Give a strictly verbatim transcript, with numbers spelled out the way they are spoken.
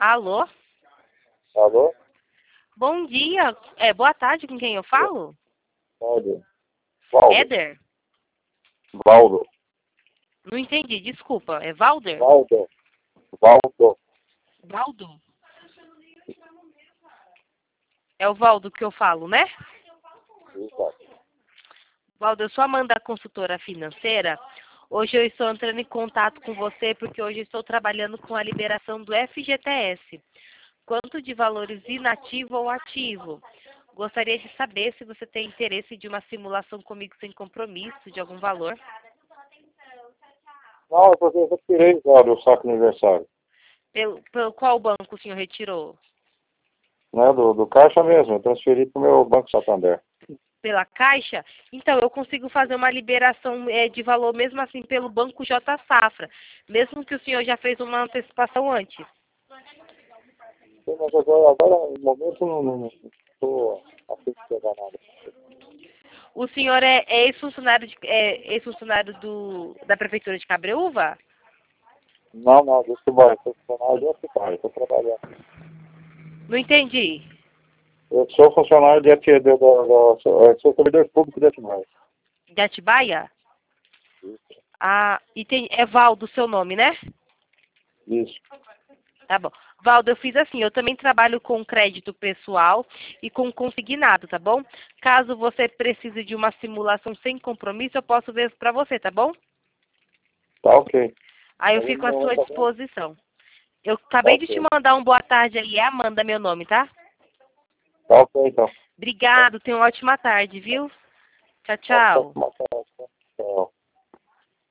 Alô? Alô? Bom dia. É, boa tarde, com quem eu falo? Valdo. Valdo. Éder? Valdo. Não entendi, desculpa. É Valder? Valdo. Valdo. Valdo? É o Valdo que eu falo, né? Exato. Valdo, eu sou Amanda, consultora financeira. Hoje eu estou entrando em contato com você porque hoje eu estou trabalhando com a liberação do F G T S. Quanto de valores inativo ou ativo? Gostaria de saber se você tem interesse de uma simulação comigo sem compromisso, de algum valor. Não, é porque eu retirei já do saque aniversário. Pelo, pelo qual banco o senhor retirou? Né? Do, do caixa mesmo, eu transferi para o meu Banco Santander. Pela Caixa? Então, eu consigo fazer uma liberação é, de valor mesmo assim pelo Banco J Safra, mesmo que o senhor já fez uma antecipação antes. Sim, mas agora, agora no momento, não estou a fim de pegar nada. O senhor é, é ex-funcionário de- é, ex-funcionário do, da Prefeitura de Cabreúva? Não, não, deixa eu embora. Estou funcionário de Atibaia, estou trabalhando. Não entendi. Eu sou funcionário de Atibaia, de, de, de, eu sou servidor público de Atibaia. De Atibaia? Ah, e tem, é Valdo o seu nome, né? Isso. Tá bom. Valdo, eu fiz assim, eu também trabalho com crédito pessoal e com consignado, tá bom? Caso você precise de uma simulação sem compromisso, eu posso ver para você, tá bom? Tá ok. Aí eu Aí fico à não sua tá bom? disposição. Eu Tá acabei de te ok. mandar um boa tarde aí, é Amanda meu nome, tá? Tá ok, então. Obrigado, tenha uma ótima tarde, viu? Tchau, Tá, tá, tchau. tá, tá, tá. Tchau.